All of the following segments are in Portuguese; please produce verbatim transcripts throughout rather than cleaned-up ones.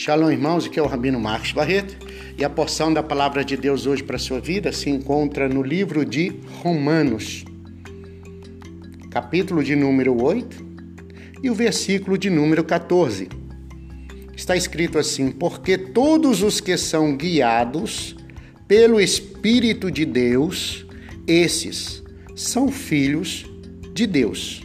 Shalom, irmãos, aqui é o Rabino Marcos Barreto e a porção da palavra de Deus hoje para a sua vida se encontra no livro de Romanos, capítulo de número oito e o versículo de número quatorze. Está escrito assim: porque todos os que são guiados pelo Espírito de Deus, esses são filhos de Deus.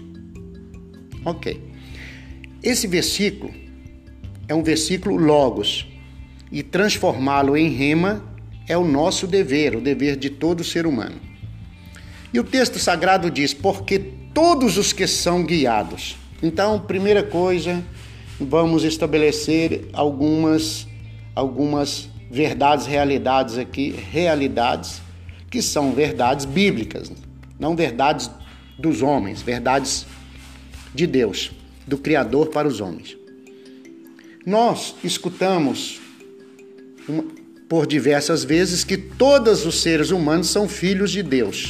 Ok. Esse versículo é um versículo logos, e transformá-lo em rema é o nosso dever, o dever de todo ser humano. E o texto sagrado diz: porque todos os que são guiados. Então, primeira coisa, vamos estabelecer algumas, algumas verdades, realidades aqui, realidades que são verdades bíblicas, não verdades dos homens, verdades de Deus, do Criador para os homens. Nós escutamos uma, por diversas vezes que todos os seres humanos são filhos de Deus.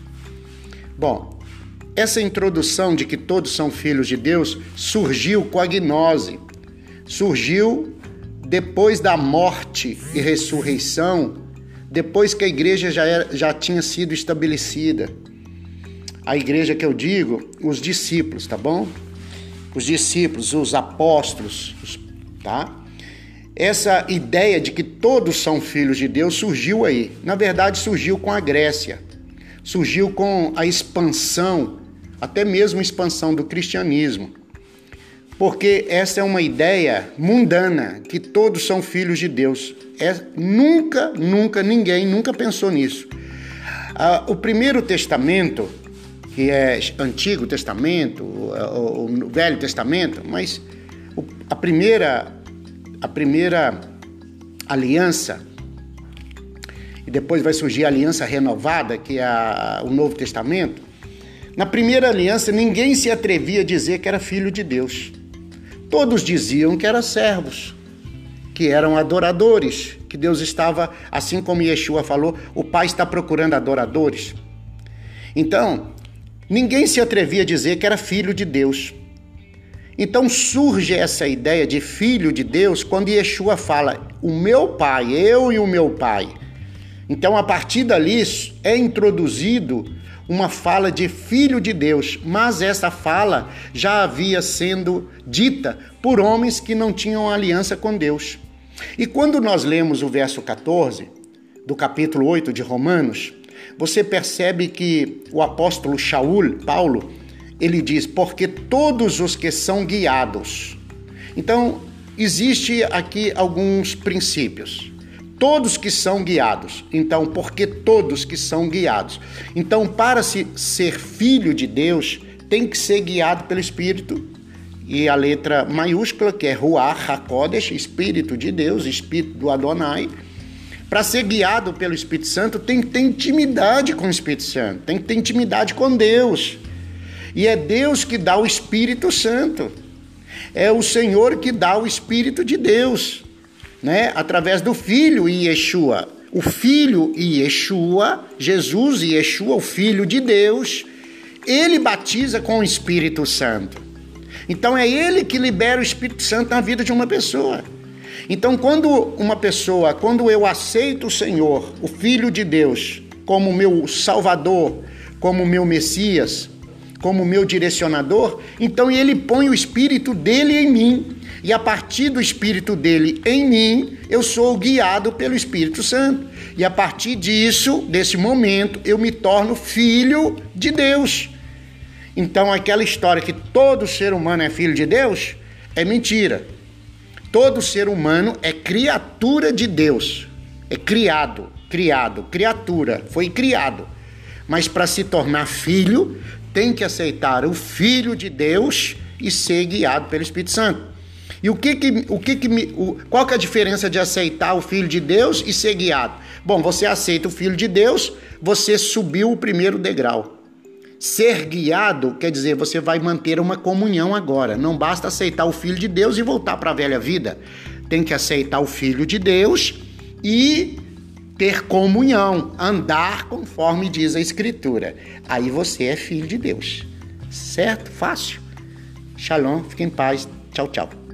Bom, essa introdução de que todos são filhos de Deus surgiu com a gnose, surgiu depois da morte e ressurreição, depois que a igreja já, era, já tinha sido estabelecida. A igreja que eu digo, os discípulos, tá bom? Os discípulos, os apóstolos, os Tá? Essa ideia de que todos são filhos de Deus surgiu aí. Na verdade, surgiu com a Grécia. Surgiu com a expansão, até mesmo a expansão do cristianismo. Porque essa é uma ideia mundana, que todos são filhos de Deus. É, nunca, nunca, ninguém nunca pensou nisso. Ah, o primeiro testamento, que é Antigo Testamento, o, o Velho Testamento, mas A primeira, a primeira aliança, e depois vai surgir a aliança renovada, que é a, o Novo Testamento. Na primeira aliança, ninguém se atrevia a dizer que era filho de Deus. Todos diziam que eram servos, que eram adoradores, que Deus estava, assim como Yeshua falou, o Pai está procurando adoradores. Então, ninguém se atrevia a dizer que era filho de Deus. Então surge essa ideia de filho de Deus quando Yeshua fala, o meu pai, eu e o meu pai. Então a partir dali é introduzido uma fala de filho de Deus, mas essa fala já havia sendo dita por homens que não tinham aliança com Deus. E quando nós lemos o verso quatorze do capítulo oito de Romanos, você percebe que o apóstolo Shaul, Paulo, ele diz, porque todos os que são guiados. Então, existe aqui alguns princípios. Todos que são guiados. Então, porque todos que são guiados. Então, para se ser filho de Deus, tem que ser guiado pelo Espírito. E a letra maiúscula, que é Ruach HaKodesh, Espírito de Deus, Espírito do Adonai. Para ser guiado pelo Espírito Santo, tem que ter intimidade com o Espírito Santo. Tem que ter intimidade com Deus. E é Deus que dá o Espírito Santo. É o Senhor que dá o Espírito de Deus, né? Através do Filho e Yeshua. O Filho e Yeshua, Jesus e Yeshua, o Filho de Deus, ele batiza com o Espírito Santo. Então é ele que libera o Espírito Santo na vida de uma pessoa. Então quando uma pessoa, quando eu aceito o Senhor, o Filho de Deus, como meu Salvador, como meu Messias, como meu direcionador, então ele põe o Espírito dele em mim, e a partir do Espírito dele em mim, eu sou guiado pelo Espírito Santo, e a partir disso, desse momento, eu me torno filho de Deus. Então aquela história que todo ser humano é filho de Deus, é mentira. Todo ser humano é criatura de Deus, é criado, criado, criatura, foi criado, mas para se tornar filho, tem que aceitar o Filho de Deus e ser guiado pelo Espírito Santo. E o que que, o que, que me, o, qual que é a diferença de aceitar o Filho de Deus e ser guiado? Bom, você aceita o Filho de Deus, você subiu o primeiro degrau. Ser guiado quer dizer, você vai manter uma comunhão agora. Não basta aceitar o Filho de Deus e voltar para a velha vida. Tem que aceitar o Filho de Deus e ter comunhão, andar conforme diz a Escritura. Aí você é filho de Deus. Certo? Fácil. Shalom, fique em paz. Tchau, tchau.